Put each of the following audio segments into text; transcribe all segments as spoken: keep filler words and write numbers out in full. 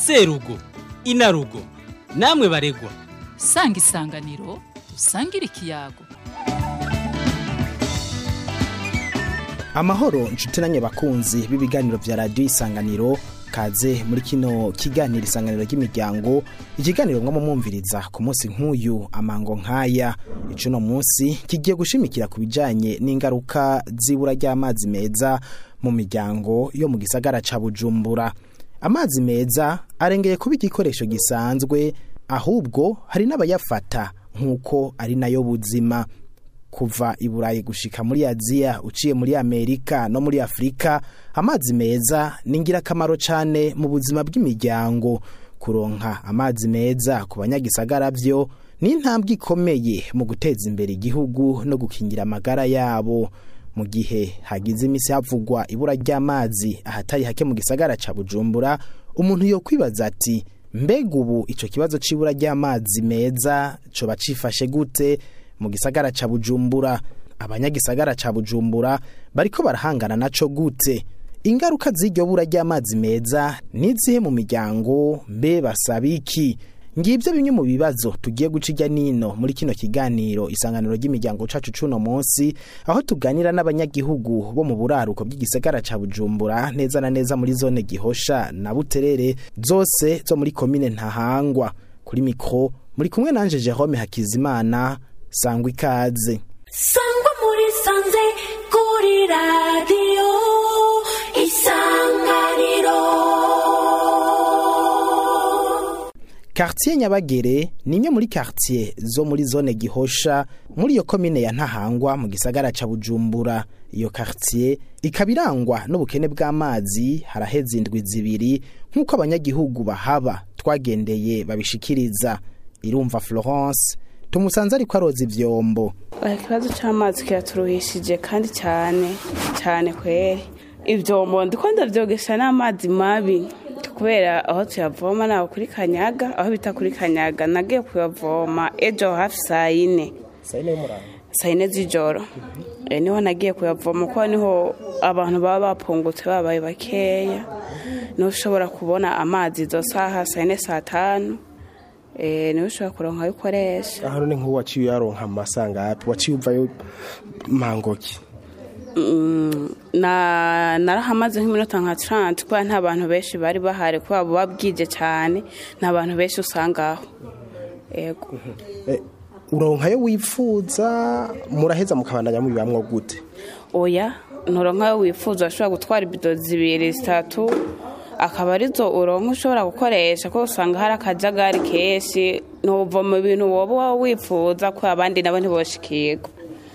serugo inarugo namwe baregwa sanga isanganiro usangira ikiyago. Amahoro nshuti nanye bakunzi b'ibiganiro vya radio Isanganiro, kaze muri kino kiganiro Isanganiro ry'imiryango, ikiganiro mwa mumviriza ku munsi nk'uyu amango nkaya. Icuno munsi kigiye gushimikira kubijanye n'ingaruka zibura ry'amazi meza mu miryango yo mu gisagara ca Bujumbura. Amazi meza arengeye kuba igikoresho gisanzwe, ahubwo hari n'abayafata nkuko ari nayo buzima. Kuva i Burayi gushika muri Aziya, uciye muri Amerika no muri Afrika, amazi meza ni ngirakamaro cyane mu buzima bw'imiryango. Kuronka amazi meza ku banyagisagara byo ni intambwe ikomeye mu guteza imbere igihugu no gukingira amagara yabo. Mu gihe hagize imisi havugwa ibura ry'amazi ahatari hake mu gisagara ca Bujumbura, umuntu yo kwibaza ati mbega ubu ico kibazo c'ibura ry'amazi meza co bacifashe gute mu gisagara ca Bujumbura? Abanyagisagara ca Bujumbura bariko barahangana naco gute? Ingaruka z'iryo bura ry'amazi meza nizihe mu miryango? Mbe basabiki? Ngibyo bimwe mu bibazo tugiye gucijya nino muri kino kiganiro Isanganiro ry'imiryango cacu cuno munsi, aho tuganira n'abanyagihugu bo mu buraruko bw'igisagara ca Bujumbura, neza na neza muri zone Gihosha na Buterere, zose zo muri komine Ntahangwa. Kuri mikro muri kumwe nanje Jerome Hakizimana. Sangwa ikaze. Sangwa muri sanze kuri radio Isanganiro. Quartier Nyabagere ni imwe muri quartier zo muri zone Gihosha muri yo komine ya Ntahangwa mu gisagara ca Bujumbura. Iyo quartier ikabirangwa n'ubukene bw'amazi haraheze indwi zibiri nkuko abanyagihugu bahaba twagendeye babishikiriza. Irumva Florence tumusanze ariko aroza ivyombo. Ikibazo cy'amazi kiraturuhishije kandi cyane cyane kweri. Ivyombo ndiko ndavyogesha n'amazi mabi kubera aho tuyavoma naho kuri Kanyaga, aho bita kuri Kanyaga nagiye kuyavoma ejo hafi saa ine. Saa ine y'umuranga. Saa ine z'ijoro. Eh niho nagiye kuyavoma ko niho abantu baba bapungutse babaye bakeya. No ushobora kubona amazi zo saha saa ine saa tanu. Eh niho ushobora kuronka ayo ukoresha. Aho ni nko waciye yaronka amasanga yapi? Waciye uvayo mangoki? Mm, na narahamaze nk'iminota nka trente kwa nta bantu benshi bari bahari kwa babwije cyane, nta bantu benshi usangaho. Yego. Eh uronka yo wifuza muraheza mukabandanya mu bibamwo gute? Oya, nturonka yo wifuza ashobora gutwara ibido zibiri zitatu akaba arizo uronka ushobora gukoresha ko usanga hari akajagari keshi n'uvo mu bintu woba wifuza ko abandi nabo ntiboshikirwa.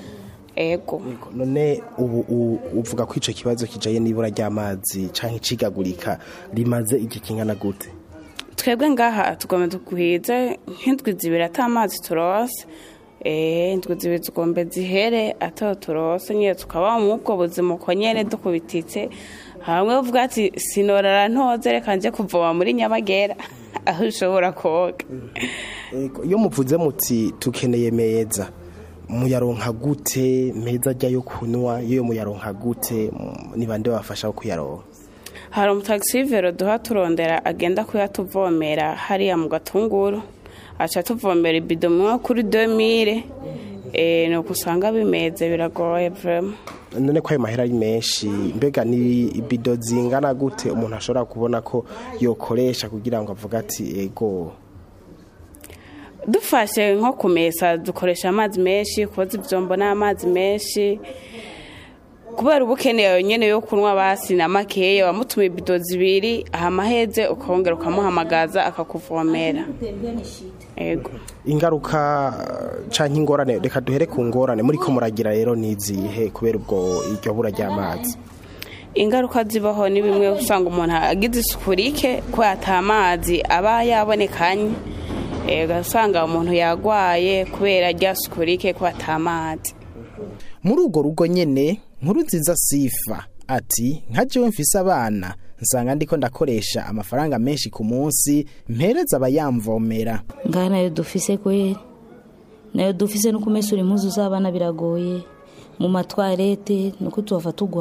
Ego. None ubu uvuga ko ico kibazo kijaye n'ibura ry'amazi canke cigagurika rimaze iki kingana gute? Twebwe ngaha tugomba tuguhize nk'indwi zibiri atamazi turose. Eh indwi zibiri tugombe zihere ato turose nyine tukaba mu bwo buzima ko nyene dukubititse. Hamwe uvuga ati sinorara ntoze reka nje kuvoma muri Nyamagera aho ushobora koga. Ego iyo muvuze muti tukeneye meza muyaronka gute? Meza ajya yo kunwa iyo muyaronka gute? Ni bande bafasha kuyaronka? Hari umutaxi vero duha turondera agenda kuyatuvomera hariya mu Gatunguru, acha tuvomera ibido mwa kuri deux mille. Eh no kusanga bimeze biragoye vraiment. None kwa mahera ari menshi, mbega ni ibido zingana gute umuntu ashobora kubona ko yokoresha kugira ngo avuga ati ego? Dufashe nko kumesa dukoresha amazi menshi, kubaza ivyombo n'amazi menshi. Kubera ubukene nyene yo kunwa basi na makeya wamutuma ibido zibiri ahamaheze ukongera ukamuhamagaza akakuvomera. Ego. Ingaruka canke ingorane, reka duhere ku ngorane muri ko muragira rero nizihe kubera ubwo iryo bura ry'amazi? Ingaruka zibaho ni bimwe usanga umuntu agize isukurike ko atamazi aba yabonekanye. Ego usanga umuntu yagwaye kubera ryasukurike ko atamazi. Muri ugo rugo nyene nkuru nziza Sifa ati nka jewe mfise abana nsanga ndiko ndakoresha amafaranga menshi ku munsi mpereza abayamvomera. Ngana yo dufise kweri nayo dufise no kumesura impuzu z'abana biragoye mu matwarete nuko tuva tugwara.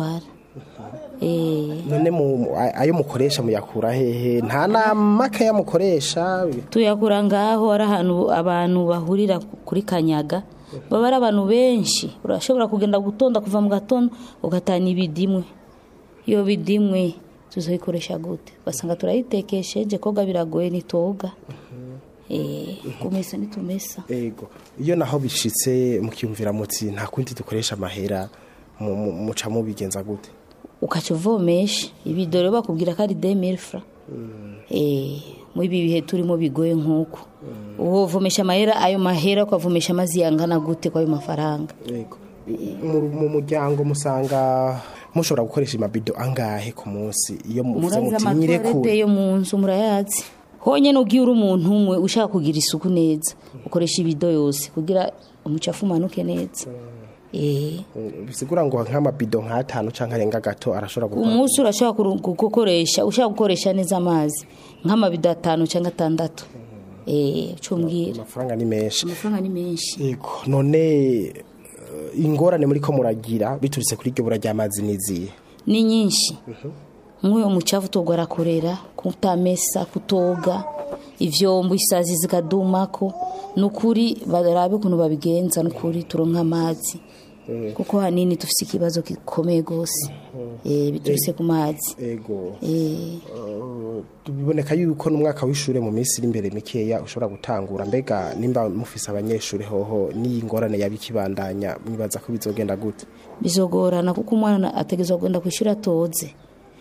eh none mu ayo mukoresha muyakura hehe nta namake yamukoresha tuyakura ngaho ari ahantu abantu bahurira kuri Kanyaga baba ari abantu benshi urashobora kugenda gutonda kuva mu gatondo ugatana ibidimwe iyo bidimwe tuzayikoresha gute basanga turayitekesheje koga biragoye nitoga eh kumesa nitumesa ego iyo naho bishitse mukiyumvira mutsi nta kundi dukoresha amahera muca mu bigenza gute ukacuvomesha ibidore bakubwira ko ari deux mille francs eh mu ibi bihe turimo bigoye nkuko uwo vomesha amahera ayo mahera ukavomesha amazi yangana gute kwa ayo mafaranga ego mu muryango musanga mushobora gukoresha amabido angahe ku munsi iyo muvuze mutinyire ku yo mu nzu murayazi honye no giye uri umuntu umwe ushaka kugira isuku neza ukoresha ibido yose kugira umucafu manuke neza eh bisigura ngo nk'amabido nk'atanu canka arenga gato arashobora gukora umunsi urashaka gukoresha ushaka gukoresha neza amazi nk'amabido atanu canka atandatu eh cumbwira amafaranga ni menshi amafaranga ni menshi yego none ingorane muri ko muragira bituritse kuri ryo buraryamazi niziye ni nyinshi nk'uyo mucafu togora korera kutamesa kutoga ivyombo isazi zikadumako nukuri barabe kuntu babigenza nukuri turonka amazi kuko hanini tufise ikibazo gikomeye gose eh bituritse ku mazi ego eh biboneka yuko n'umwaka w'ishure mu minsi iri imbere mikeya ushobora gutangura mbega nimba mufise abanyeshure hoho ni ingorane yabikibandanya mwibaza ko bizogenda gute bizogorana kuko umwana ategezwa kugenda kwishura toze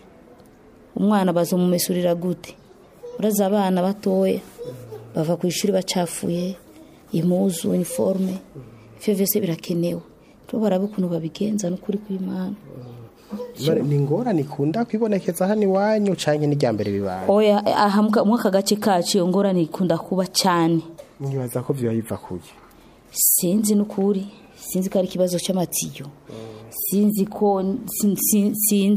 umwana bazomumesurira gute uraza abana batoya bava ku ishuri bacafuye impuzu uniforme ivyo vyose birakenewe to barabe kuntu babigenza n'ukuri kw'Imana ni ngorane ikunda kwibonekeza hano iwanyu canke n'iryambere bibaye oya aha mu kagace kacu iyo ngorane ikunda kuba cyane nibaza ko vyo yiva kuye sinzi n'ukuri sinzi ko ari kibazo cy'amatiyo sinzi ko sinzi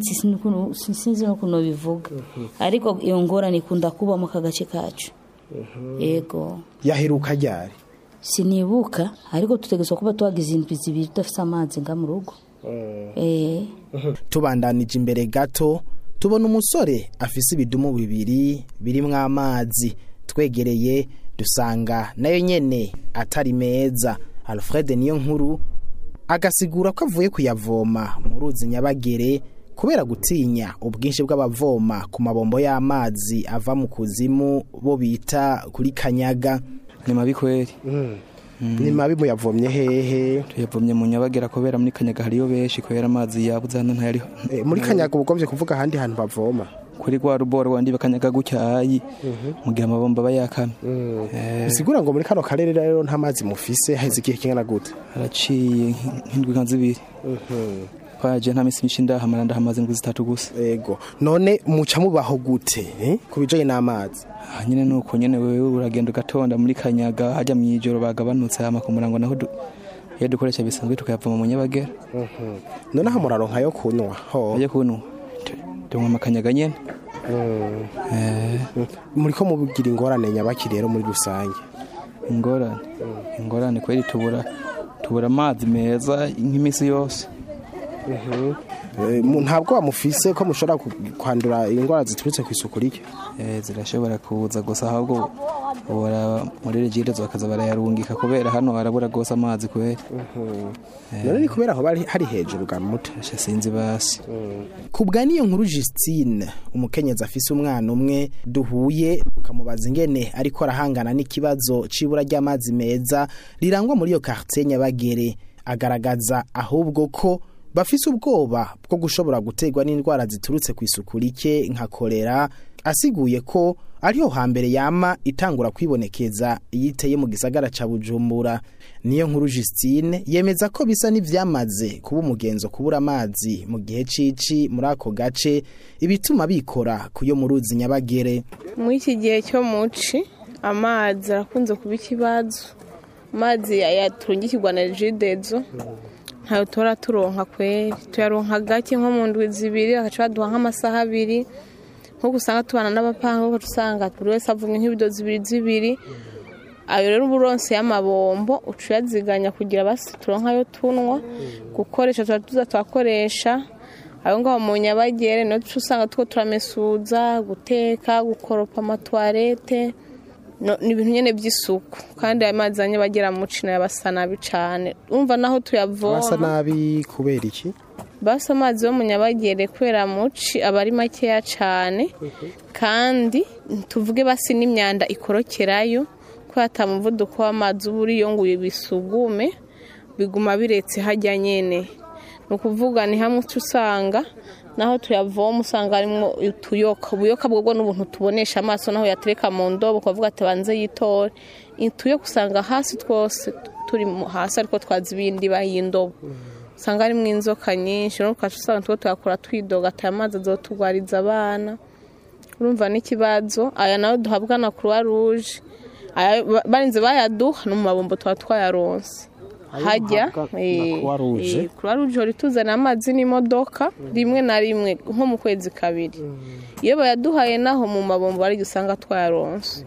sinzi no kuno bivuga ariko iyo ngorane ikunda kuba mu kagace kacu yego yaheruka ryari sinibuka ariko tutegezwa kuba twagize indwi zibiri tudafite amazi nga mu rugo eh tubandanije imbere gato tubona umusore afise ibidumu bibiri birimwo amazi twegereye dusanga nayo nyene atari meza Alfred niyo nkuru agasigura ko avuye kuyavoma mu ruzi Nyabagere kubera gutinya ubwinshi bw'abavoma ku mabombo y'amazi ava mu kuzimu bo bita kuri Kanyaga ni mabi kweri mm. mm. ni mabi mu yavomye hehe tuyavomye mu Nyabagera kubera muri Kanyaga hariyo benshi kubera amazi yabuze hano ntayariho e, muri Kanyaga ubukomvye kuvuga handi hantu bavoma kuri gwa ruboro wandi bakanyaga gucyayi mu gihe amabomba bayakame bisigura ngo muri kano karere rero nta mazi mufise heze igihe kingana gute araciye nk'indwi nkanzibiri kwaje nta misi myinshi ndahamara ndahamaze indwi zitatu gusa yego none muca mubaho gute eh kubijanye n'amazi nyine nuko nyene wewe uragenda ugatonda muri Kanyaga haja mu ijoro bagabanutse hama ku murango naho iyo dukoresha bisanzwe tukayavoma mu Nyabagera none ha muraronka yo kunywa ho yo kunywa tumwe makanyaga nyene eh muri ko mubigira ingorane Nyabaki rero muri rusange ingorane ingorane kweri tubura tubura amazi meza nk'imisi yose ntabwo amufise ko mushobora kwandura ingwara ziturutse ku isuku rike eh zirashobora kuza gusa ahubwo bora muri regire zakaza barayarungika kubera hano barabura gose amazi kweri none ni kubera aho bari hari hejuru gamuta sinzi basi kubwa niyo nkuru Justine umukenyeza afise umwana umwe duhuye kamubaza ingene ariko arahangana n'ikibazo cibura ry'amazi meza rirangwa muri yo quartier Nyabagere agaragaza ahubwo ko bafise ubwoba bwo gushobora gutegwa n'indwara ziturutse ku isuku rike nka kolera asiguye ko ariho hambere yama itangura kwibonekeza yiteye mu gisagara ca Bujumbura niyo nkuru Justine yemeza ko bisa n'ivyamaze kuba umugenzo kubura amazi mu gihe cici muri ako gace ibituma bikora kuyo mu ruzi Nyabagere mu iki gihe cyo muci amazi arakunze kuba ikibazo amazi yatungikirwa na Jidezo ntayo tora turonka kweri tuyaronka gake nko mu ndwi zibiri agaca duha nk'amasaha abiri nko gusanga tubana n'abapanga ko tusanga buri wese avumye nk'ibido zibiri zibiri ayo rero uburonse y'amabombo ucuyaziganya kugira basi turonka yo tunwa gukoresha tuza twakoresha aho ngaho mu Nyabagere no usanga two turamesuza guteka gukoropa amatwarete no ni ibintu nyene by'isuku kandi amazi anye bagera mu cina yabasa nabi cane umva naho tuyavoma basa nabi kubera iki basa amazi yo mu Nyabagere kwera muci abari makeya cane kandi tuvuge basi n'imyanda ikorokerayo ko atamuvuduko w'amazi uburi yonguye bisugume biguma biretse hajya nyene no kuvuga ni hamwe usanga naho tuyavoma usanga arimo utuyoka ubuyoka bwo n'ubuntu tubonesha amaso naho yatereka mu ndobo kuvuga ati banze yitore intuyo kusanga hasi twose turi hasi ariko twazibindi bayindobo usanga ari mu inzoka nyinshi no ukashusanga two tuyakora twidoga ati amazi azotugwariza abana urumva n'ikibazo aya nayo duhabwa na Croix Rouge barinze bayaduha no mu mabombo twa twayaronse hajya eh Croix Rouge hori tuzana amazi n'imodoka rimwe na rimwe nko mu kwezi kabiri iyo bayaduhaye naho mu mabombo bari gusanga twayaronse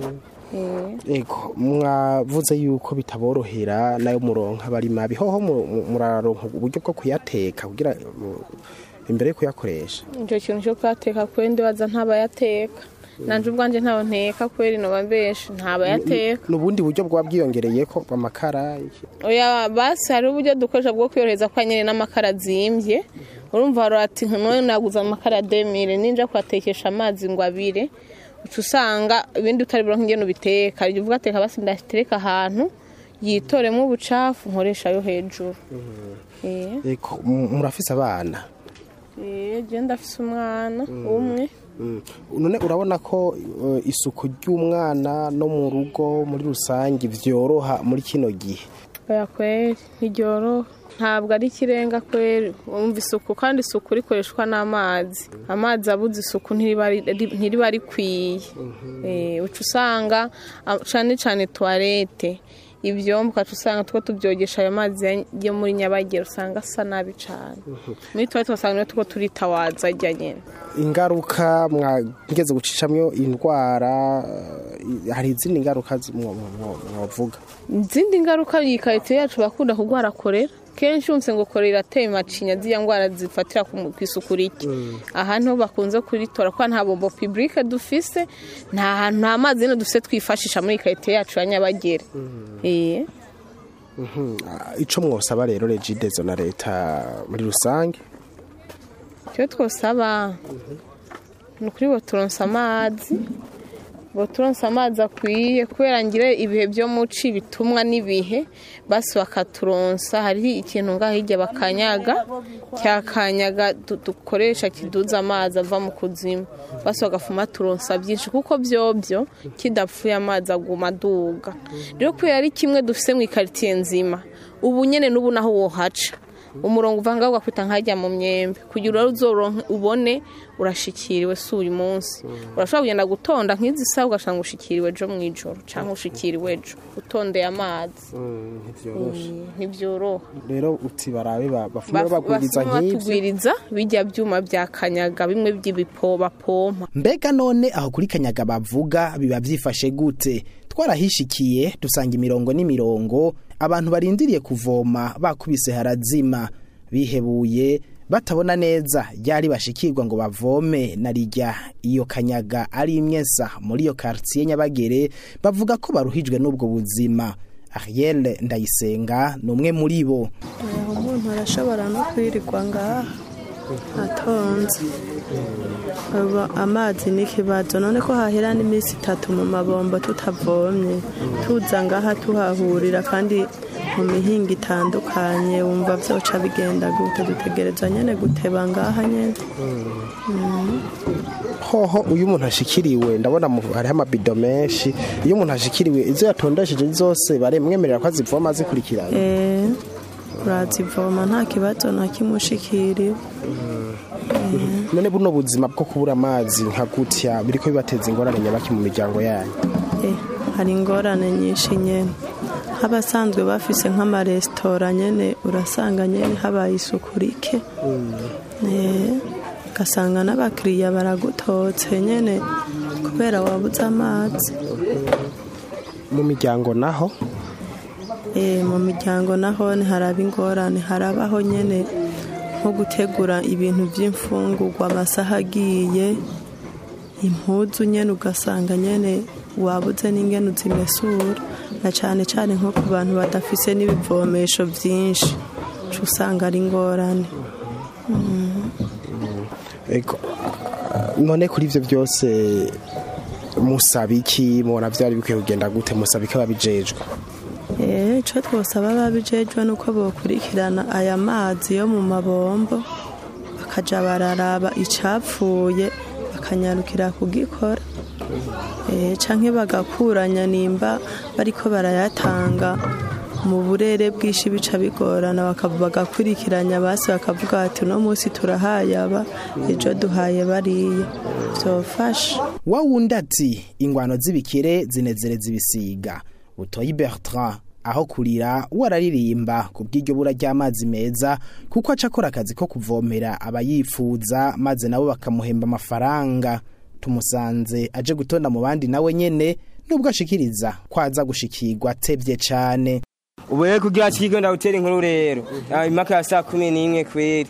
ego mwavuze yuko bitaborohera nayo muronka bari mabi hoho muraronka uburyo bwo kuyateka kugira imbere yo kuyakoresha icyo kintu cyo kuyateka kwende baza ntabayateka nanje ubwanje ntaho nteka kweri no bambeshe ntabayateka nubundi buryo bwa bwiyongereye ko amakara oya basi hari uburyo dukoresha bwo kwiyoroheza kwa nyene n'amakara zimbye urumva haro ati none naguza amakara deux mille ninja kwatekesha amazi ngo abire usanga ibindi utari bro ngene ubiteka ari uvuga ateka basi ndatereka ahantu yitoremo ubucafu nkoresha yo hejuru eh eko murafise abana eh je ndafise umwana umwe none urabona ko isuku ry'umwana no mu rugo muri rusange vyoroha muri kino gihe oya kweri ntiryoroha ntabwo ari kirenga kweri umva isuku kandi isuku rikoreshwa n'amazi amazi abuze isuku ntiri bari kwiye eh uca usanga cyane cyane toilette ivyombo katusanga two tubyogesha ayo mazi yo muri Nyabagere usanga asa nabi cyane muri toilette usanga two turitawaza ajya nyene ingaruka mwageze gucishamyo indwara hari izindi ngaruka mwavuga izindi ngaruka yikaite yacu bakunda kugwara korera kenshi umse ngo korera teye macinya ziya ngwara zifatira ku isuku rike ahantu bakunze kuritora kwa nta bombo publique dufise nta hantu nta mazi no dufise twifashisha muri kaite yacu ya Nyabagere eh ico mwosaba rero Regidezo na leta muri rusange cyo twosaba nukuri bo turonsa amazi bo turonsa amazi akwiye kubera ngire ibihe byo muci bitumwa nibihe basi bakaturonsa hari ikintu ngaho hirya bakanyaga cyakanyaga dukoresha kiduza amazi ava mu kuzimu basi bagafuma turonsa byinshi kuko byobyo kidapfuye amazi aguma duga rero kubera ari kimwe dufise mu quartier nzima ubu nyene nubu naho wohaca umurongo uvanga ugakwita nkajya mu myembe kugira uzoronke ubone urashikiriwe suri munsi urashobora kugenda gutonda nk'izi sawa ugashanga ushikiriwe jo mwijoro cyangwa ushikiriwe ejo utondeye amazi ntibyoroha rero uti barabe bafuma bagwiriza nk'ibyo bijya byuma bya kanyaga bimwe by'ibipoba pompa mbega none aho kuri kanyaga bavuga biba byifashe gute twarahishikiye dusanga imirongo n'imirongo abantu barindiriye kuvoma bakubise harazima bihebuye batabona neza yari bashikirwa ngo bavome narijya iyo kanyaga ari imyesa muri iyo quartier Nyabagere bavuga ko baruhijwe n'ubwo buzima Ariel Ndayisenga numwe muri bo umuntu arashobora no kwirirwa ngaha atonze amazi n'ikibazo none ko hahera n'iminsi itatu mu mabombo tutavomye tuza ngaha tuhahurira kandi mu mihinga itandukanye wumva byoca bigenda gute dutegereza nyene guteba ngaha nyene hoho uyu muntu ashikiriwe ndabona hari amabido menshi iyo umuntu ashikiriwe izo yatondesheje zose baremwemerera ko azivoma zikurikirana eh urazivoma nta kibazo na kimushikiriwe none buno buzima bwo kubura amazi nka gutya biriko bibateza ingorane nyabaki mu miryango yanyu eh hari ingorane nyinshi nyene habasanzwe bafise nk'amaresitora nyene urasanga nyene habaye isuku rike eh gasanga n'abakiriya baragutotse nyene kubera wabuze amazi mu miryango naho eh mu miryango naho haraba ingorane harabaho nyene nko gutegura ibintu by'imfungurwa amasaha agiye impuzu nyene ugasanga nyene wabuze n'ingene uzimesura na cane cane nko ku bantu badafise n'ibivomesho byinshi usanga ari ingorane. Ego none kuri ivyo byose musabiki mubona vyari bikwiye kugenda gute musabiki babijejwe? Eh cyo twosaba babijejwe nuko bokurikirana aya mazi yo mu mabombo bakaja bararaba icapfuye bakanyarukira kugikora eh canke bagakuranya nimba bariko barayatanga mu burere bw'ishi bica bigorana bakavugakurikiranya basi bakavuga ati no munsi turahayaba ejo duhaye bariye byofasha. Wa wundati ingwano z'ibikire zinezereza ibisiga Butoyi Bertrand aho kurira wararirimba kubw'iryo bura ry'amazi meza kuko aca akora akazi ko kuvomera abayifuza maze nabo bakamuhemba amafaranga. Tumusanze aje gutonda mu bandi nawe nyene nubwo ashikiriza kwaza gushikirwa tevye cane. Ubuye kugira kigo ndawutera inkuru rero imaka ya saa kumi n'imwe kweri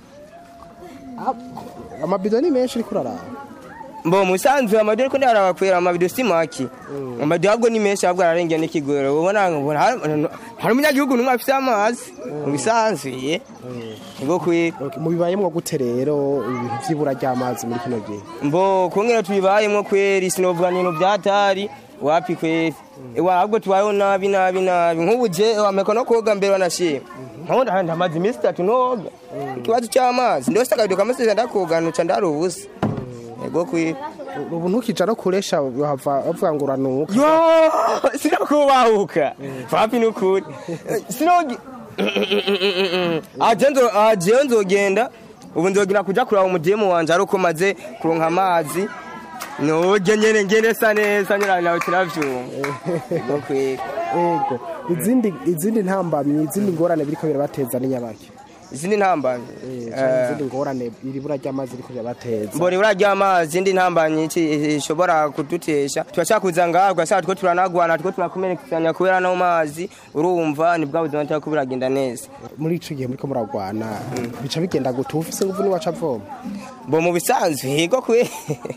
amabido ni menshi ariko uraraba mbo musanzwe amabido ko ndaraba kwera amabido si maki amabido ahubwo ni menshi ahubwo ararengera n'ikigwero ubona ngo hari umunyagihugu numwe afite amazi mubisanzwe ngo kweri mu bibayemwo gute rero ibintu vy'ibura ry'amazi muri kino gihe? Mbo kongera tubibayemwo kweri sinovuga n'ibintu byatari wapi kweri ewa ahubwo tubayeho nabi nabi nabi nk'ubuje wameko no koga mbere wanashima nkabona handi amazi iminsi itatu noga ikibazo cy'amazi ndose akabido kamaseze ndakoga nuca ndarubusa ego kweri ubu ntukija no kuresha bava bavuga ngo uranuka yo sinakubahuka wapi n'ukuri sinogi agendo agendo genda ubu ndogira kuja kuraba umudemo wanje ariko maze kuronka amazi no genyene ngene saneza nyira nawe kiravyumva okay ego izindi izindi ntambamye izindi ngorane biriko birabateza n'inyabaki izindi ntambamye izindi ngorane iribura ry'amazi riko birabateza mbore ibura ry'amazi izindi ntambamye iki ishobora kudutesha twacakuza ngabwa saa two turanagwana two turakomerekanya kubera no mazi urumva ni bwa buzima cyako biragenda neza muri ico gihe muriko muragwana bica bigenda gutufise nguvu ni waca voma bo mu bisanzwe yego kwe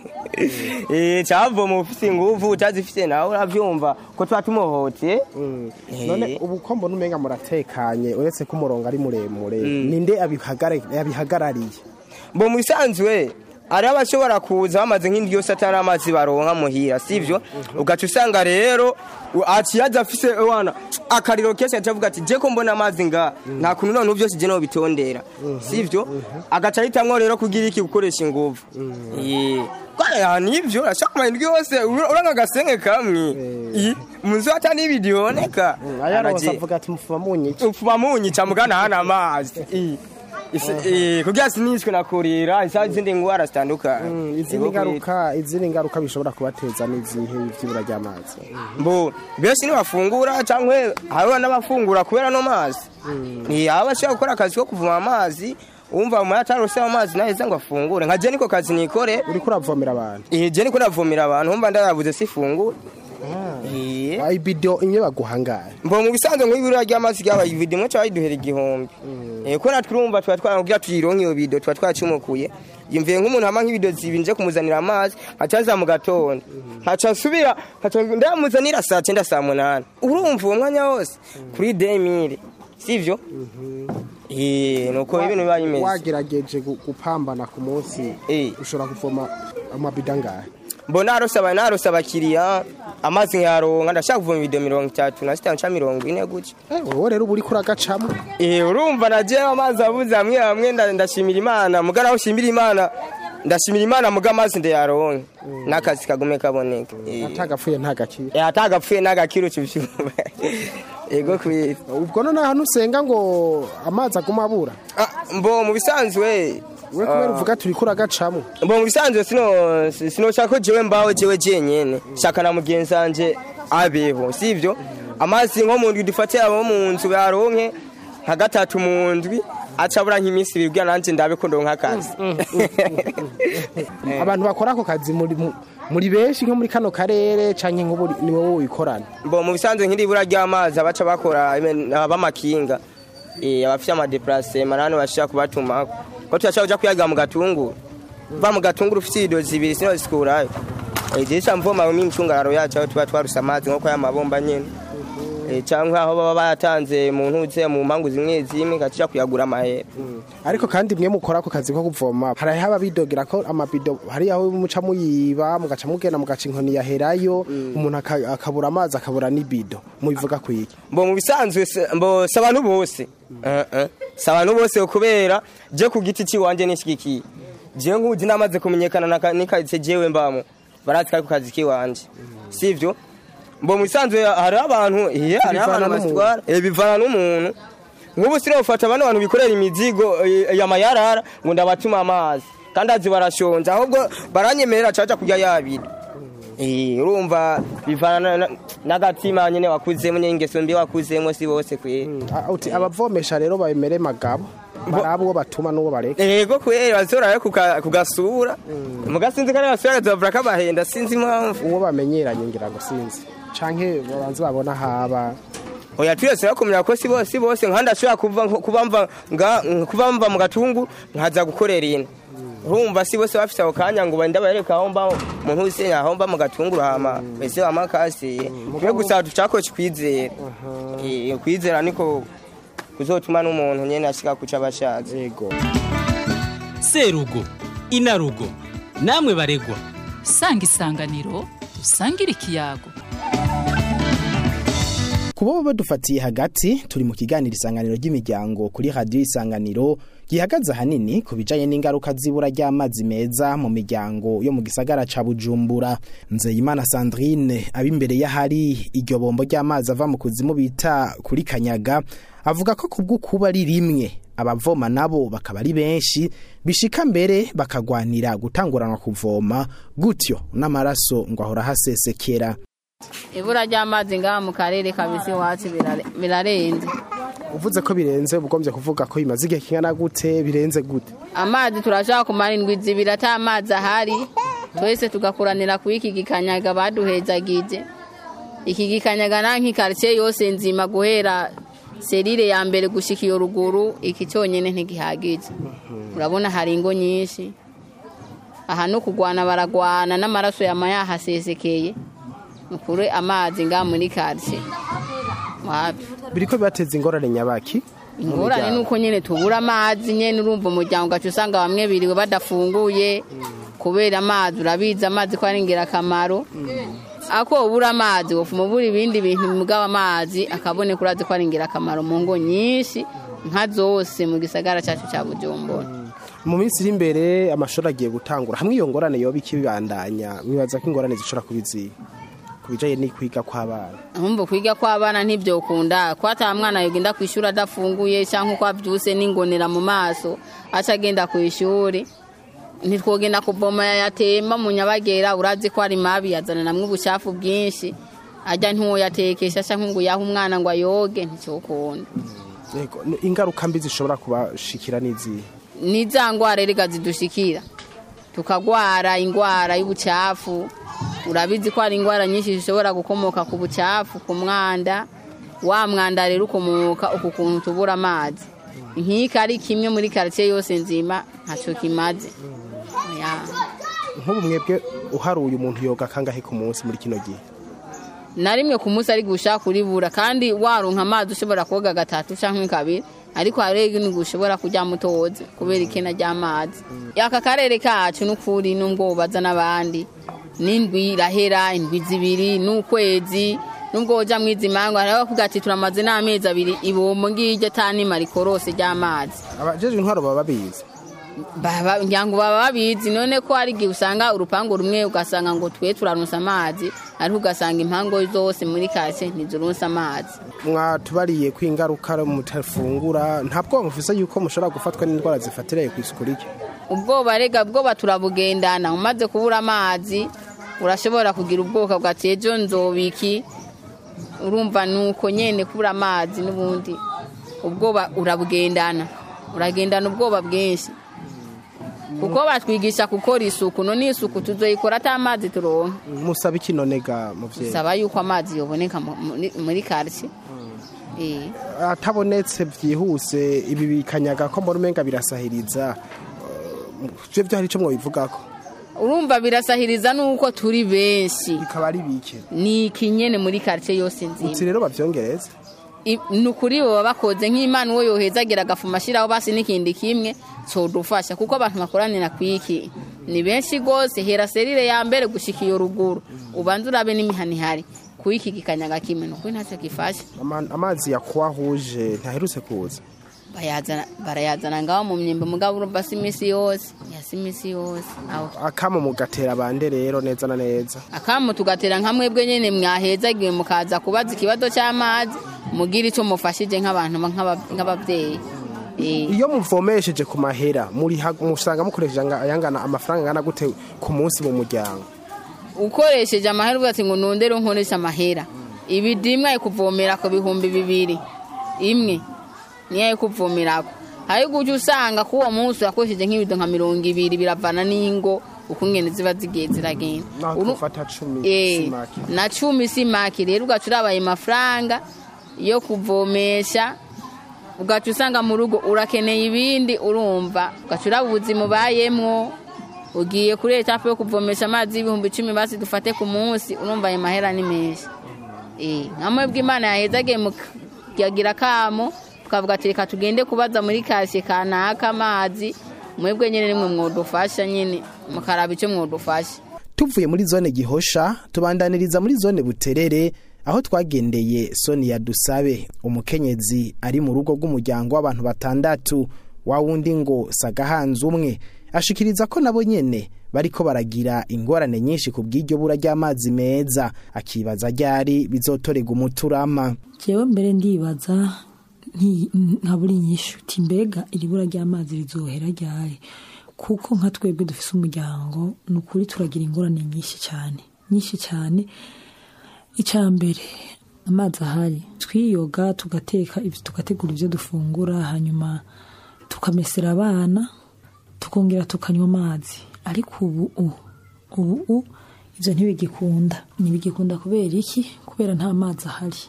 eh cyavo mu ufise nguvu utazifise nawe uravyumva ko twatumuhote none ubu ko mbona umenga muratekanye uretse ko umurongo ari muremure ninde abihagarariye abihagarariye bo mu bisanzwe ari abashobora kuza bamaze nk'indi yose atari amazi baronka muhira sivyo ugaca usanga rero aciyaza afise wana akariro kese atavuga ati je ko mbona amazi nga nta kuntu none byose je no bitondera sivyo agaca hitamwo rero kugira iki gukoresha inguvu eh kwa nivyo ashaka indi yose uranga gasenge kamwe munzu atani video neka ayaroza avuga ati mufuma munyi mufuma munyi camugana hana amazi eh kugira sinishwe nakorera isazi zindi ngwara zitanduka izindi ngaruka izindi ngaruka bishobora kubateza n'izihe ivyibura ry'amazi mbo bese ni bafungura cyangwe hariho n'abafungura kubera no mazi ni abashaka gukora akazi ko kuvuma amazi umva mu yatarose amazi naheze ngo afungure nka je niko kazi nikore uri kuravomera abantu eh je niko navomera abantu umva ndayabuze sifungura eh ay bido inye baguhangara mbo mu bisanzwe nk'ibura ry'amazi ryaba video mwe cyo ayiduhera igihombi eh ko natwumva twa twagira tuyironke iyo video twa twacumukuye yimviye nk'umuntu hama nk'ibido zibinje kumuzanira amazi acaza mu gatondo aca subira aca ndamuzanira saa cyenda saa munani urumva uwo mwanya wose kuri deux mille sivyo eh nuko ibintu bibaye imeze wagerageje gupambana ku munsi ushobora kuvoma amabidangahe mbona arosaba narosaba kiriya amazi nyaronka ndashaka kuvoma video mirongo itatu na sitanu cha mirongo ine gutyo eh wowe rero uri kuragacamo eh urumva naje amazi abuze amwe amwe ndashimira Imana mugara ushimira Imana ndashimira Imana muga amazi ndayaronka nakazi kagume kaboneka atagapfuye ntagakiro eh atagapfuye ntagakiro cy'ibyo ego kwi ubwo none hano usenga ngo amazi aguma abura mbo mu bisanzwe we kubera uvuga turi kuragacamo mbo mu bisanzwe sino sino chako jewe mbaho jewe jenyene shaka na mugenzanje abeho sivyo amazi nko mu ndwi dufate abo mu nzu yaronke nka gatatu mu ndwi acabura nk'imisi bibwa nanje ndabe ko ndonka akazi abantu bakora ako kazi muri muri benshi nko muri kano karere canke nk'ubu ni wowe wikorana mbo mu bisanzwe nk'indi bura ry'amazi abaca bakora abamakinga eh abafite ama déplacement marano bashaka kubatuma ko tuyacha uja kuyaga mu gatunguru va mu gatunguru ufite idozi ibiri sino zikurayo eh desha mvoma mu micungararo yacu tuba twarusa amazi nko kwa mabomba nyene eh cyangwa aho baba batanze mu ntuze mu mpangu zimwe zimwe gacija kuyagura amahera ariko kandi mwe mukora ko kazi ko kuvoma hari haba bidogera ko amabido hari aho muca muyiba mugaca mugena mugaca inkoni yaherayo umuntu akabura amazi akabura nibido mubivuga kwiki mbo mu bisanzwe mbo sabantu bose eh eh sabantu bose kubera je ku giti ci wanje nishigikiye je nguzi namaze kumenyekana nikaze jewe mbamo baratika ku kazi ki wanje sivyo mbo mu bisanzwe hari abantu eh hari abantu batwara eh bivana n'umuntu nk'ubu sire ufata abantu abantu bikorera imizigo ya mayarara ngo ndabatuma amazi kandi azi barashonza ahubwo baranyemerera caca kujya yabira eh urumva bivana n'agatima nyene wakuzemo n'ingeso mbi wakuzemo si bose kwe uti abavomesha rero babemere magabo barabo batuma n'uwo bareka yego kwera bazora kugasura mugasinzi kandi basura zavura kabahenda sinzi impamvu uwo bamenyeranye ngira ngo sinzi canke babanze babona haba oya twese bakomera ko si bose bose nkanda ashobora kuva kubamva nga kubamva mu gatungu nkaza gukorera ine urumva si bose bafite aho kanya ngo benda bareka aho mba umuntu wese aho mba mu gatungu hama bese amakasi mwe gusa ducako kwizera eh kwizera niko kuzotuma n'umuntu nyene ashika kuca bashaje yego serugo inarugo namwe baregwa sanga isanganiro usangira ikiyago kubo badufatiye hagati turi mu kiganiro isanganiro ry'imiryango kuri radio isanganiro gihagaza hanini kubijanye n'ingaruka zibura ry'amazi meza mu miryango yo mu gisagara ca Bujumbura. Nzeyimana Sandrine abimbere yahari iryo bombo ry'amazi ava mu kuzimu bita kuri Kanyaga avuga ko kubwo kuba ari rimwe abavoma nabo bakaba ari benshi bishika mbere bakagwanira gutanguranwa kuvoma gutyo n'amaraso ngo ahora hasesekera. Ibura ry'amazi ngaha mu karere kabisi wacu birarenze. Uvuze ko birenze ubugombye kuvuga ko bimaze igihe kingana gute birenze gute? Amazi turashaka kumara indwi zibiri ata amazi ahari twese tugakuranira ku iki gikanyaga baduhezagije. Iki gikanyaga nanki quartier yose nzima guhera serire ya mbere gushika iyo ruguru iki cyonyene ntigihagije. Urabona hari ingo nyinshi. Aha no kugwana baragwana n'amaraso yamaya hasesekeye. Nukure amazi nga muri quartier. Wapi biriko bibateza ingorane nyabaki? Ingorane nuko nyene tubura amazi nyene urumva umuryango gacu usanga bamwe biriwe badafunguye kubera amazi urabiza amazi ko ari ngira kamaro. Ako ubura amazi wofuma buri ibindi bintu mugaba amazi akabone kurazi ko ari ngira kamaro mu ngo nyinshi nka zose mu gisagara cyacu cya Bujumbura. Mu minsi iri imbere amashuri agiye gutangura hamwe iyo ngorane yoba ikibandanya mwibaza ko ingorane zishora kubizi kubijaye ni kwiga kw'abana. Ahumbo kwiga kw'abana ntibyo kunda kwata mwana yogenda kwishura adafunguye cyangwa kwa byuse n'ingonera mu maso aca agenda ku ishuri ntitwogenda kuvoma yatema mu nyabagera urazi ko ari mabi yazana namwe ubucafu bwinshi ajya ntuwo yatekesha cyangwa ngo yaha umwana ngo ayoge nticyokunda. Yego ingaruka mbi zishobora kubashikira nizi nizangwara rega zidushikira tukagwara ingwara y'ubucafu. Urabizi ko ari ingwara nyinshi zishobora gukomoka ku bucafu ku mwanda wa mwanda rero ukomoka ukukuntu tubura amazi nk'ika ari kimwe muri quartier yose nzima ntaco kimaze. Ya nk'ubu mwebwe uharuye umuntu yoga kangahe ku munsi muri kino gihe? Narimwe ku munsi ari gushaka kuribura kandi waronka amazi ushobora koga gatatu canke kabiri ariko arege ni gushobora kujya mutoze kubera ikena ry'amazi. Yaka karere kacu n'ukuri n'ubwo bazana abandi n'indwi irahera indwi zibiri n'ukwezi nubwo uja mwizimango haraho kugati turamaze n'amezi abiri ibombo ngije tani marikorose ry'amazi. Abajeje intwaro baba babizi baba nyango baba babizi none ko ari gihe usanga urupango rumwe ugasanga ngo twe turaronsa amazi ari ugasanga impango zose muri kase ntizuronsa amazi. Mwatubariye kwingaruka mutafungura ntabwo mufise yuko mushobora gufatwa n'indwara zifatiraye ku isuku rike? Ubwo barega bwo baturabugendana umaze kubura amazi urashobora kugira ubwoka bwa tejo nzobiki urumva nuko nyene kubura amazi n'ubundi ubwoba urabugendana uragendana ubwoba bwinshi kuko batwigisha gukora isuku none isuku tuzoyikora ata amazi turonka. Musaba iki nonega muvye? Saba yuko amazi yoboneka muri quartier eh atabonetse byihuse ibi bikanyaga ko mbona umenga birasahiriza je byo hari ico mwobivugako urumva birasahiriza nuko turi benshi bikaba ari bike ni ikinyene muri quartier yose nzima uti rero bavyongereza nukuri bo bakoze nk'Imana uwo yohezagira gafumashiraho basi n'ikindi kimwe so dufasha kuko abantu bakoranira kwiki ni benshi gose hera serire ya mbere gushika iyo ruguru ubanza urabe n'imihani hari kuiki gikanyaga kimwe nuko ntacyo gifasha amazi yakwahuje ntaherutse kuza bayazana barayazana ngaho mu myembe mugabo urumva simisi yose yasimisi yose aho akamo mugatera bande rero neza na neza akamo tugatera nka mwebwe nyene mwahezagiwe mukaza kubaza ikibazo cy'amazi mugira ico mufashije nk'abantu nk'abavyeyi iyo muvomesheje ku mahera muri musanga mukoresheje ayangana amafaranga ngana gute ku munsi mu muryango ukoresheje amahera ugati ngo nondero nkoresha amahera ibidimwa ikuvomera ko bihumbi bibiri imwe niye kuvomerako hayo guje usanga kuwo munsi yakoresheje nk'ibido nka mirongo ibiri biravana n'ingo ukungene ziba zigiye ziragenda urufata cumi simaki na cumi simaki rero ugacurabaye amafaranga yo kuvomesha ugacu usanga mu rugo urakeneye ibindi urumva ugacura ubuzima bayemwo ugiye kuri etape yo kuvomesha amazi y'ibihumbi icumi basi dufate ku munsi urumva ayo mahera ni menshi eh namwe bw'Imana yahezagiye mukagira kamo tukavuga ati reka tugende kubaza muri quartier kanaka amazi mwebwe nyene nimwe mwodufasha nyene mukaraba ico mwodufasha tuvuye muri zone Gihosha tubandaniriza muri zone Buterere aho twagendeye Sonia Dusabe umukenyezi ari mu rugo rw'umuryango w'abantu batandatu wa wundi ngo Sagahanze umwe ashikiriza ko nabo nyene bariko baragira ingorane nyinshi ku bw'iryo bura ry'amazi meza akibaza ryari bizotorega umuturama jewe mbere ndibaza nkaburi nyinshi uti mbega iribura ry'amazi rizohera ryari kuko nka twebwe dufise umuryango nukuri turagira ingorane nyinshi cyane nyinshi cyane icambere amazi ahari twiyoga tugateka ivyo tugategura ivyo dufungura hanyuma tukamesera abana tukongera tukanywa amazi ariko ubu ubu ivyo ntibigikunda ntibigikunda kubera iki kubera nta mazi ahari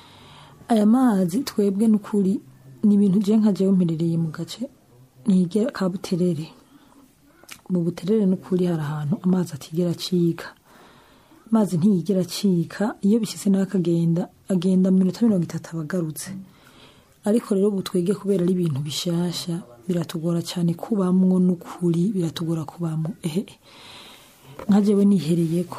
aya mazi twebwe nukuri ni ibintu je nka jewe mperereye mu gace nigera ka Buterere mu Buterere nukuri hari ahantu amazi atigera cika amazi ntiyigera cika iyo bishyize n'akagenda agenda mu minota mirongo itatu abagarutse ariko rero butwege kubera ari ibintu bishasha biratugora cyane kubamwo nukuri biratugora kubamwo ehe nka jewe nihereyeko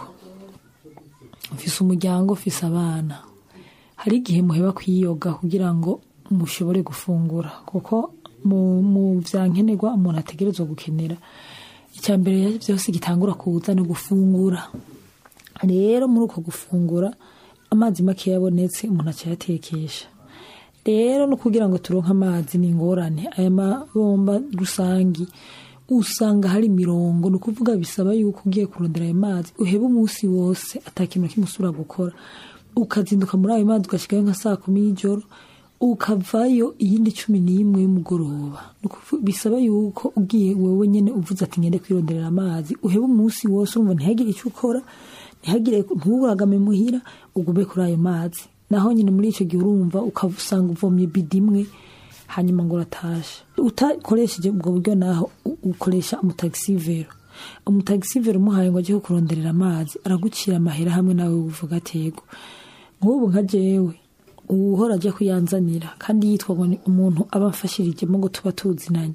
mfise umuryango mfise abana hari igihe muheba kwiyoga kugira ngo mushobore gufungura kuko mu mu vyankenerwa umuntu ategerezwa gukenera icyambere byose gitangura kuza no gufungura rero muri uko gufungura amazi make yabonetse umuntu acayatekesha rero no kugira ngo turonke amazi ni ingorane aya mabomba rusangi usanga hari mirongo no kuvuga bisaba yuko ugiye kurondera ayo mazi uheba umunsi wose atakintu kimusura gukora ukazinduka muri ayo mazi ugashikayo nka saa kumi y'ijoro ukavayo iyindi cumi n'imwe y'umugoroba bisaba yuko ugiye wewe nyene uvuze ati ngende kwironderera amazi uheba umunsi wose urumva ntihagire icyo ukora ntihagire ntuburagame muhira ugume kuri ayo mazi naho nyine muri ico gihe urumva ukavusanga uvomye bidimwe hanyuma ngo uratasha utakoresheje ubwo buryo naho ukoresha umutaxivero umutaxivero umuhaye ngo aje kuronderera amazi aragucira amahera hamwe nawe uvuga atego nk'ubu nka jewe uhora aje kuyanzanira kandi yitwa ngo umuntu abafashirije mu ngo tuba tuzinanye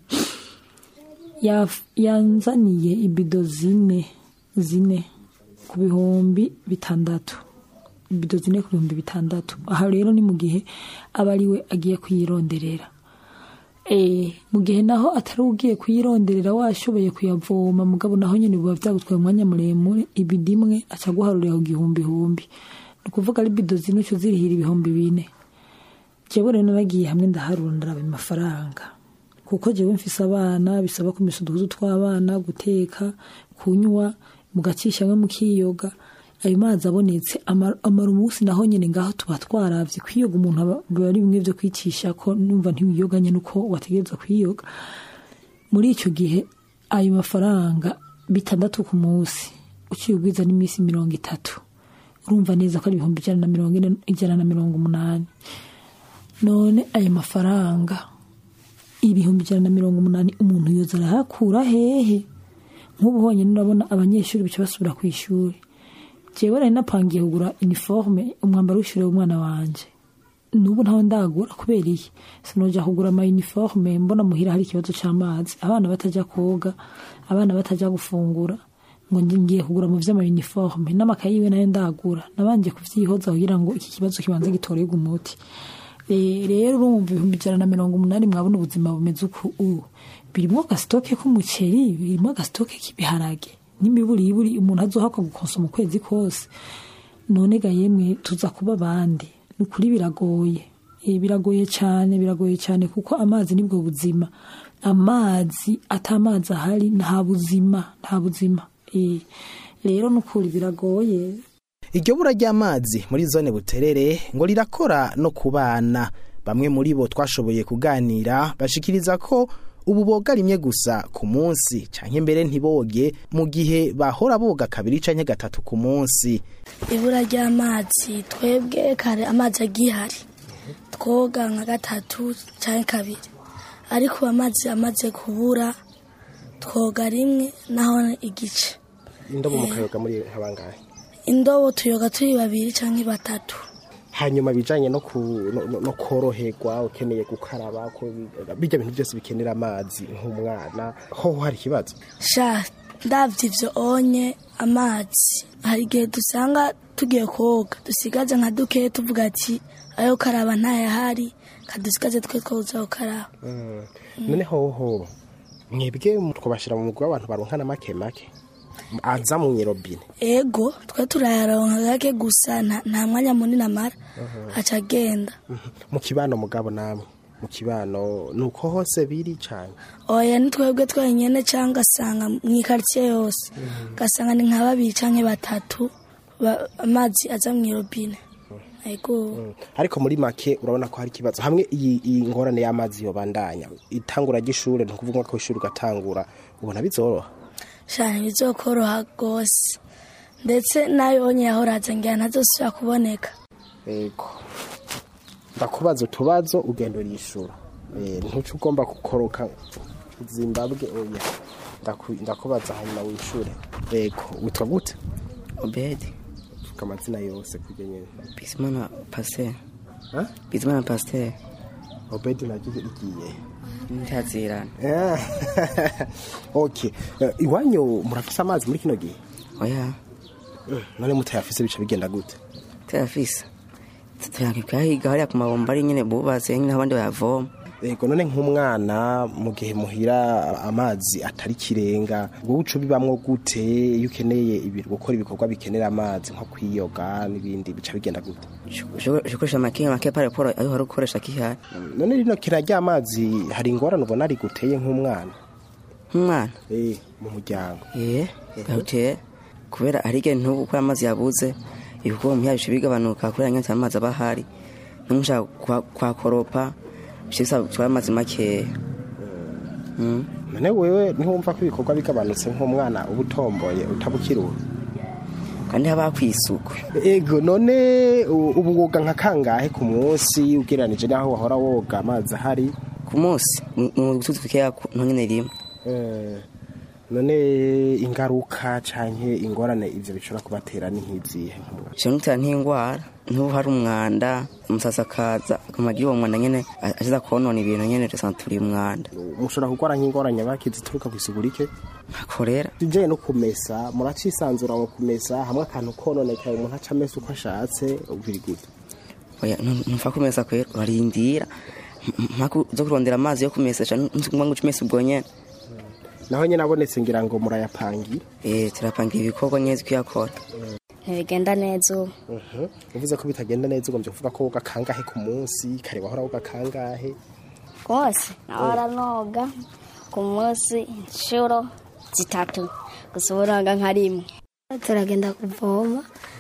yanzaniye ibido zine zine ku bihumbi bitandatu ibido zine ku bihumbi bitandatu aha rero ni mu gihe aba ari we agiye kuyironderera eh mu gihe naho atari ugiye kuyironderera washoboye kuyavoma mugabo naho nyine biba byagutwaye umwanya muremure ibidimwe aca guharurira ku gihumbi humbi nukuvuga ari bido zino cyo zirihira ibihumbi bine jewe rero naragiye hamwe ndaharundira amafaranga kuko jewe mfise abana bisaba kumesa uduhuzu tw'abana guteka kunywa mugacisha mwe mukiyoga ayo mazi abonetse amara umunsi naho nyene ngaho tuba twaravye kwiyoga umuntu bari bimwe byo kwicisha ko numva ntibiyoganye nuko wategereza kwiyoga muri ico gihe ayo mafaranga bitandatu ku munsi ukiyugwiza n'imisi mirongo itatu urumva neza ko ari ibihumbi ijana na mirongo ine ijana na mirongo umunani none ayo mafaranga ibihumbi ijana na mirongo umunani umuntu yoza arahakura hehe? Nk'ubu honyine urabona abanyeshuri bica basubira ku ishuri. Jewe nari napangiye kugura uniforme umwambaro w'ishure w'umwana wanje, nubu ntawe ndagura kubera iki? Sinoja kugura ama uniforme mbona muhira hari ikibazo c'amazi, abana bataja koga, abana bataja gufungura, ngo ngiye kugura mu vy'ama uniforme n'amakaye yiwe nayo ndagura, nabanje kuvyihoza kugira ngo iki kibazo kibanze gitorerwe umuti. Rero urumva ibihumbi ijana na mirongo umunani mwabona ubuzima bumeze uku ubu, birimwo agastoke k'umuceri, birimwo agastoke k'ibiharage n'imiburi iburi umuntu azohakwa gukonsoma ukwezi kose. None ga yemwe tuza kuba bande? Nukuri biragoye, e, biragoye cyane, biragoye cyane kuko amazi nibwo buzima. Amazi atamazi ahari nta buzima, nta buzima. E, rero nukuri biragoye. Iryo bura ry'amazi muri zone Buterere ngo rirakora no kubana. Bamwe muri bo twashoboye kuganira bashikiriza ko ubu boga rimwe gusa ku munsi canke mbere ntiboge mu gihe bahora boga kabiri canke gatatu ku munsi. Ibura ry'amazi twebwe kare amazi agihari twoga nka gatatu canke kabiri, ariko amazi amaze kubura twoga rimwe naho igice. Indobo mukayoga muri habangahe? Indobo tuyoga turi babiri canke batatu. Hanyuma bijanye no ku no, no koroherwa ukeneye gukaraba ko bijya bintu byose bikenera amazi nk'umwana ho hari kibazo. Sha ndavye ivyo onye amazi hari gihe dusanga tugiye koga dusigaze nka duke tuvuga ati ayo karaba ntaye hari kadusigaze twe twoza ukaraba. Mm. None ho ho mwebwe twabashira mu mugwa abantu baronkana make make aza mu nyirobine. Ego twe turayaronka gake gusa nta mwanya munini amara aca agenda. Mu kibano mugabo namwe mu kibano nuko hose biri cyane? Oya ni twebwe twenyene cyangwa sanga mu quartier yose gasanga ni nka babiri canke batatu amazi aza mu nyirobine. Ego ariko muri make urabona ko hari kibazo hamwe iyi ngorane y'amazi yobandanya itangura gishure ntukuvuga ko ishuri gatangura ubona bizoroha? Shani bizokoroha gose ndetse nayo onye yahoraza ngira ntazosubira kuboneka. Ego ndakubaza utubazo ugendo rishura eh ntucu ugomba gukoroka Zimbabwe oya ndakubaza hanyuma wishure. Ego witwa gute? Obedi kamazina yose kugenye Bizimana Pasteur. Ha? Bizimana Pasteur. Obedi nagize igiye ntazirana. Yeah. Okay. Uh, iwanyu murafisa amazi muri kino gihe? Oya. Uh, none mutayafise bica bigenda gute? Tayafisa. Tutayakiga hariya ku mabomba ari nyene bubatse nyine abandi bayavoma. Ego none nk'umwana mu gihe muhira amazi atari kirenga ngo uco bibamwo gute iyo ukeneye ibintu gukora ibikorwa bikenera amazi nko kwiyoga n'ibindi bica bigenda gute? Shukoresha makinga make pare poro ayo hari ukoresha kihari. None rino kirajya amazi hari ingorane ubona ari guteye nk'umwana? Umwana? Eh mu muryango. Eh gute kubera ari ge ntubu ko amazi yabuze ibikorwa mu yabishe bigabanuka kubera nyanta amazi abahari n'umusha kwa, kwa koropa shisa twamazi make. Mm. None wewe ntiwumva ko ibikorwa bigabanutse nk'umwana ubutomboye utabukirura? Kandi haba kwisuku. Ego none ubu woga nka kangahe ku munsi ugereranije naho wahora woga amazi ahari? Ku munsi mu gututwikea ntonyene rimwe. Eh none ingaruka canke ingorane ivyo bishobora kubatera ni nkizihe nk'umwana? Cyangwa ntingwara ntubu hari umwanda umusasakaza kumagira uwo mwanda nyene aza konona ibintu nyene resanturi umwanda. Mushobora gukora nk'ingorane bakizi turuka kwisugurike? Akorera. Tuje no kumesa muracisanzura mu kumesa hamwe akantu kononekaye umuntu aca mesa uko ashatse ubiri gute? Oya ntumfa kumesa kwera barindira mpaka zo kurondera amazi yo kumesa cyane nzuguma ngo cumesa ubwo nyene. Naho nyene abonetse ngira ngo murayapangira? Eh turapangira ibikorwa nyezi kuyakora. Ntibigenda neza. Mhm. Uvuze ko bitagenda neza ugomvye kuvuga ko woga kangahe ku munsi kare wahora woga kangahe? Kose nahora noga ku munsi inshuro zitatu gusubiraga nka rimwe. Turagenda kuvoma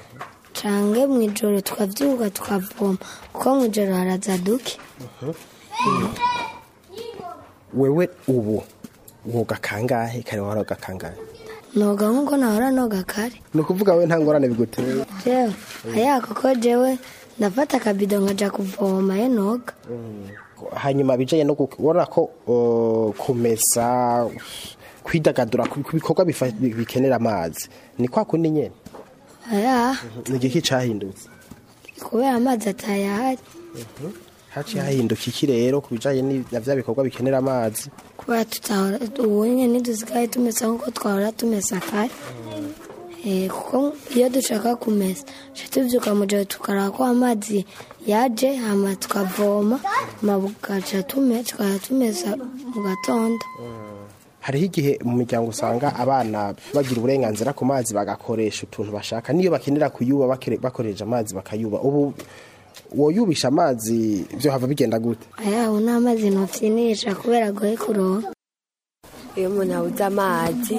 cange mwijoro tukavyuka tukavoma kuko mwijoro haraza duke. Mhm. Wewe ubu woga kangahe kare wahora woga kangahe? noga nkuko nahora noga kare. ni ukuvuga we nta ngorane biguteye jewe aya koko jewe ndafata akabido nkaja kuvoma ye noga. hanyuma bijaye no kubona ko uh, kumesa kwidagadura ku bikorwa bikenera amazi ni kwa kundi nyene aya ni giki cahindutse kubera amazi atayahari. haci hahinduka iki rero kubijaye na vya bikorwa bikenera amazi kuba tutahora ubonye ntidusigaye tumesa nkuko twahora tumesa kare. Eh, kuko iyo dushaka kumesa tuvyuka mu gihe tukaraba ko amazi yaje hama tukavoma mabukaca tumesa tumesa mu gatondo. hariho igihe mu miryango usanga abana bagira uburenganzira ku mazi bagakoresha utuntu bashaka niyo bakenera kuyuba bakoresha amazi bakayuba. ubu woyubisha amazi byo hava bigenda gute? aya una amazi nofyinisha kubera goye kuronka. iyo umuntu abuze amazi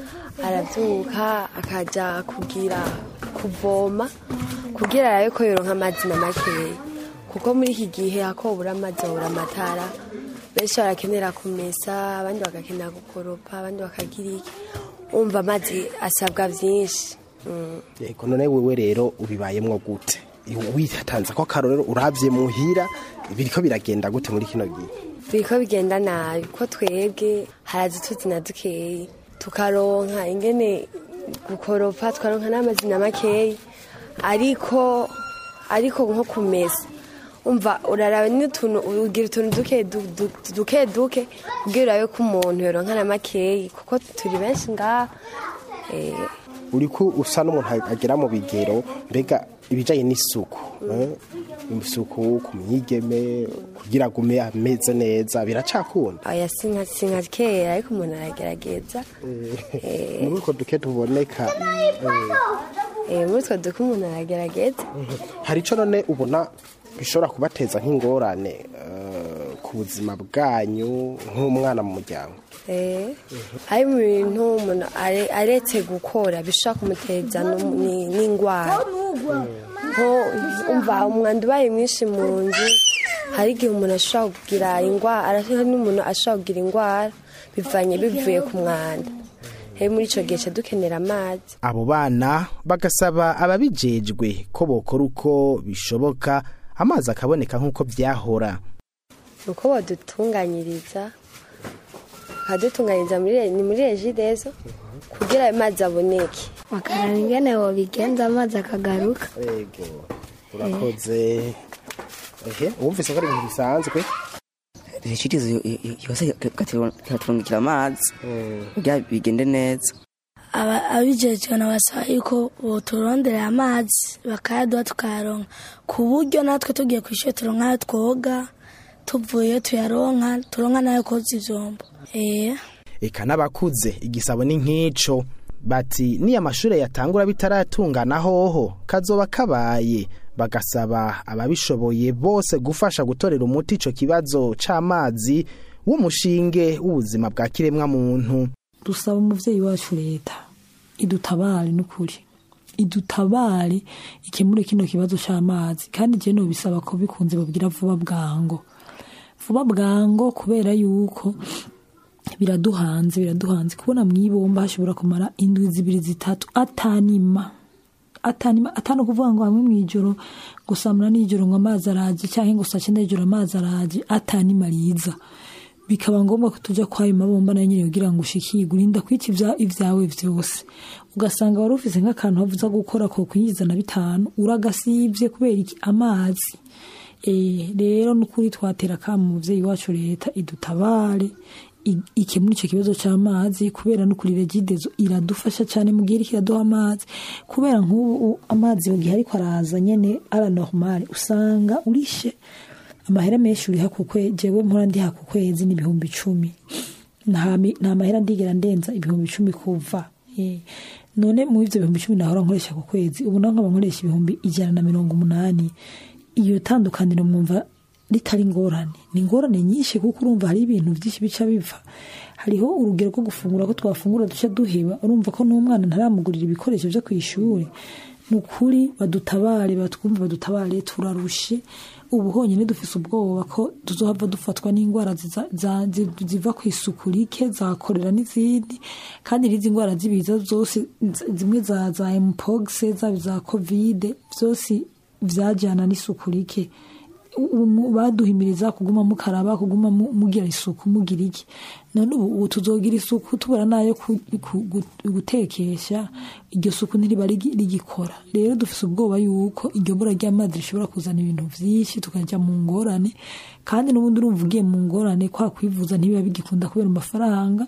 aravyuka akaja kugira kuvoma kugira arabe ko yoronka amazi na makeya, kuko muri iki gihe akobura amazi abura amatara, benshi barakenera kumesa, abandi bagakenera gukoropa, abandi bakagira iki, umva amazi asabwa vyinshi. yego none wewe rero ubibayemwo gute? witanze ko karorero uravye muhira biriko biragenda gute muri kino gihe? biriko bigenda nabi ko twebwe harazi tuzina dukeyi tukaronka ingene gukoropa, tukaronka n'amazi na makeyi, ariko ariko nko kumesa umva uraraba n'utuntu ugira utuntu duke duke duke kugira urabe ko umuntu yoronka na makeyi, kuko turi benshi ngaha. eh uriko usa n'umuntu agera mu bigero mbega ibijaye n'isuku isuku ku myigeme kugira gume ameze neza biracakunda? aya sinka sinka kera ariko umuntu aragerageza. eh muri ko duke tuboneka eh muri ko duke umuntu aragerageza. hari ico none ubona bishobora kubateza nk'ingorane ku buzima bwanyu nk'umwana mu muryango? eh hari mu bintu umuntu aretse gukora bishaka kumuteza n'ingwara, nko umva umwanda ubaye mwinshi mu nzu, hari igihe umuntu ashobora kugira ingwara, arashaka n'umuntu ashobora kugira ingwara bivanye bivuye ku mwanda. he muri ico gihe dukenera amazi. abo bana bagasaba ababijejwe ko bokora uko bishoboka amazi akaboneka nk'uko vyahora. uko badutunganyiriza kadutunganyiriza muri ni muri Regideso kugira amazi aboneke, bakaraba ingene bo bigenza amazi akagaruka. yego urakoze. ehe umvise ko ari ibintu bisanzwe Regideso yose katurungikira amazi kugira bigende neza. abijejwe nabasaba yuko boturondera amazi bakayaduha tukayaronka, ku buryo natwe tugiye kw'ishure turonka ayo twoga, tuvuye tuyaronka turonka nayo koza ivyombo. eh eka n'abakuze igisabo ni nk'ico bati ni amashure yatangura bitaratungana hoho kazoba kabaye, bagasaba ababishoboye bose gufasha gutorera umuti ico kibazo c'amazi w'umushinge w'ubuzima bwa kiremwa muntu. dusaba umuvyeyi wacu leta idutabare n'ukuri idutabare ikemure kino kibazo c'amazi, kandi je no bisaba ko bikunze babwira vuba bwango vuba bwango kubera yuko biraduhanze biraduhanze kubona mwibomba hashobora kumara indwi zibiri zitatu atanima atanima atano kuvuga ngo hamwe mwijoro gusamura n'ijoro ngo amazi araje cyangwa ngo sace n'ijoro amazi araje atanima riza, bikaba ngombwa ko tuja kwayo mabomba na nyine kugira ngo ushikirwe urinda kwiki ivya ivyawe vyose, ugasanga wari ufise nk'akantu havuza gukora ko kwinjiza na bitanu uragasivye kubera iki amazi. eh rero n'ukuri twatera kama umuvyeyi wacu leta idutabare ikemura ico kibazo c'amazi, kubera n'ukuri Regideso iradufasha cyane mu gihe kiraduha amazi, kubera nk'ubu amazi yogiye ariko araza nyene ara normal usanga urishe amahera menshi uri hakukwe, jewe mpora ndi hakukwezi ni ibihumbi icumi, nta nta mahera ndigera ndenza ibihumbi icumi kuva. eh none mu ivyo bihumbi icumi nahora nkoresha ku kwezi, ubu naho nkaba nkoresha ibihumbi ijana na mirongo umunani. iyo tandukaniro mwumva ritari ingorane ni ingorane nyinshi kuko urumva hari ibintu byinshi bica biva hariho urugero rwo gufungura ko twafungura duce duheba urumva ko n'umwana ntaramugurira ibikoresho byo ku ishuri ni ukuri badutabare batwumve badutabare turarushe ubu honyine dufise ubwoba ko tuzohava dufatwa n'indwara ziva ku isuku rike zakorera n'izindi kandi n'izi ndwara z'ibiza zose zimwe za za mpox za za covid byose vyajana n'isuku rike baduhimiriza kuguma mukaraba kuguma mugira isuku mugira iki none ubu tuzogira isuku tubura nayo gutekesha iryo suku ntiriba rigikora rero dufise ubwoba yuko iryo bura ry'amazi rishobora kuzana ibintu vyinshi tukajya mu ngorane kandi n'ubundi urumva ugiye mu ngorane kwa kwivuza ntibiba bigikunda kubera amafaranga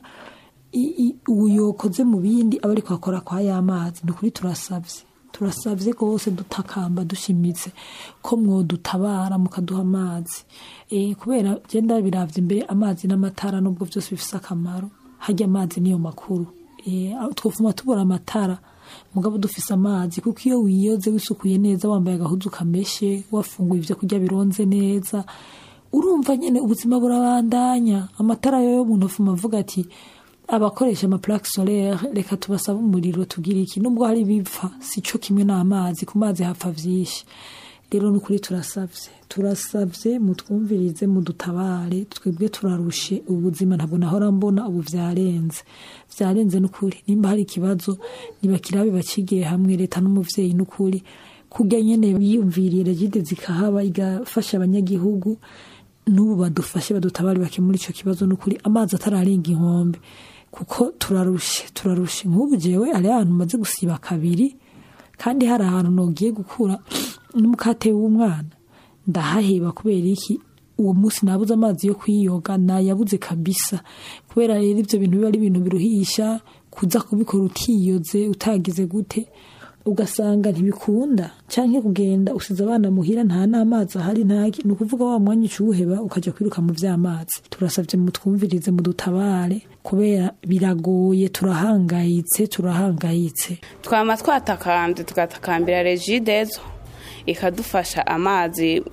uyokoze mu bindi aba ariko akora kwa y'amazi ni ukuri turasavye turasavye rwose dutakamba dushimitse ko mwodutabara mukaduha amazi eh kubera genda biravye imbere amazi n'amatara nubwo byose bifise akamaro hajya amazi niyo makuru eh twofuma tubura amatara mugabo dufise amazi kuko iyo wiyoze wisukuye neza wambaye agahuzu kameshe wafunguye ivyo kurya bironze neza urumva nyene ubuzima burabandanya amatara yo umuntu afuma avuga ati abakoresha ama plaque solaire reka tubasaba umuriro tugira iki nubwo hari bipfa sico kimwe n'amazi ku mazi hapfa vyinshi rero nukuri turasavye turasavye mutwumvirize mudutabare twebwe turarushe ubuzima ntabwo nahora mbona ubu vyarenze vyarenze nukuri nimba hari ikibazo nibakirabe bacigiye hamwe leta n'umuvyeyi nukuri kurya nyene biyumviriye regide zikahaba igafasha abanyagihugu n'ubu badufashe badutabare bakemura ico kibazo nukuri amazi atararenga inkombe kuko turarushe turarushe nk'ubu jewe ari ahantu maze gusiba kabiri kandi hari ahantu nogiye gukura n'umukate w'umwana ndahaheba kubera iki uwo munsi nabuze amazi yo kwiyoga nayabuze kabisa kubera rero ivyo bintu biba ari ibintu biruhisha kuza kubikora utiyoze utagize gute ugasanga ntibikunda canke kugenda usize abana muhira nta n'amazi ahari ntaki ni ukuvuga wa mwanya ucuheba ukaja kwiruka mu vy'amazi turasavye mutwumvirize mudutabare kubera biragoye turahangayitse turahangayitse twama twatakambye tugatakambira regidezo ikadufasha amazi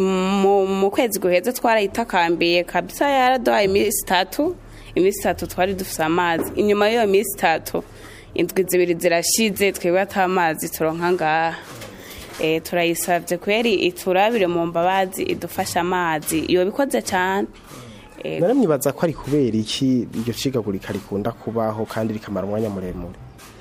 mu kwezi guheze twarayitakambiye kabisa yaraduhaye iminsi itatu iminsi itatu twari dufise amazi inyuma y'iyo minsi itatu indwi zibiri zirashize twebwe atamazi turonka ngaha eh turayisavye kweri iturabire mu mbabazi idufasha amazi iyo bikoze cyane eh naramwibaza ko ari kubera iki iryo cigagurika rikunda kubaho kandi rikamara umwanya muremure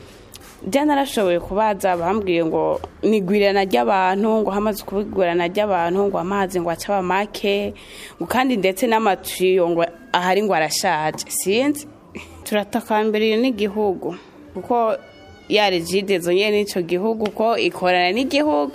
je narashoboye kubaza bambwiye ngo nigwirana ry'abantu ngo hamaze kubigwirana ry'abantu ngo amazi ngo acaba make ngo kandi ndetse n'amatuyo ngo ahari ngo arashaje sinzi turatakambiriye n'igihugu kuko yari jidezo nyene nico gihugu ko ikorana n'igihugu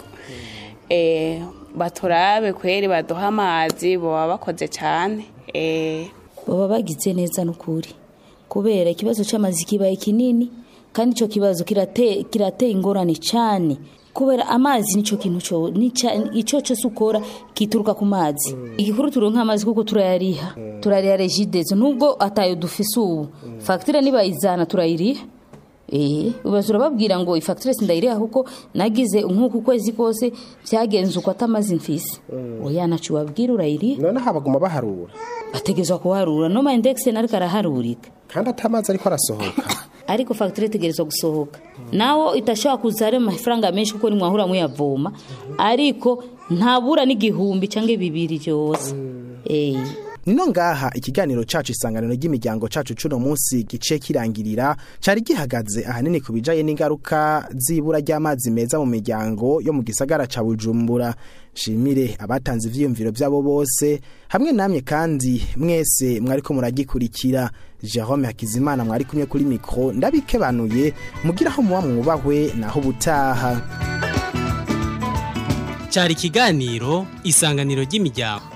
eh baturabe kweri baduha amazi bo bakoze cyane eh baba bagize neza n'ukuri kubera ikibazo cy'amazi kibaye kinini kandi ico kibazo kirate kirate ingorane cyane kubera amazi nico kintu cyo nica ico cyo sukora kituruka ku mazi igikuru turonka amazi kuko turayariha turariha regidezo nubwo atayo dufise ubu facture nibayizana turayiriha eh ubazura babwira ngo ifacture sindayiriha kuko nagize nkuko kwezi kose byagenze uko atamazi mfise oya nacu babwira urayiriha none habaguma baharura bategezwa kuharura no ma index nariko araharurika kandi atamazi ariko arasohoka ariko facture tegerezwa gusohoka nawo itashobora kuzare amafaranga menshi kuko ni mwahura muyavoma ariko ntabura n'igihumbi canke bibiri cyose eh Nino ngaha ikiganiro cacu isanganiro ry'imiryango cacu cuno munsi gice kirangirira cari gihagaze ahanini kubijaye n'ingaruka zibura ry'amazi meza mu miryango yo mu gisagara ca Bujumbura. Shimire abatanze ivyiyumviro byabo bose hamwe namye kandi mwese mwariko muragikurikira. Jerome Hakizimana mwari kumwe kuri micro ndabikebanuye mugiraho muwa mwubahwe naho butaha. Cari kiganiro isanganiro ry'imiryango.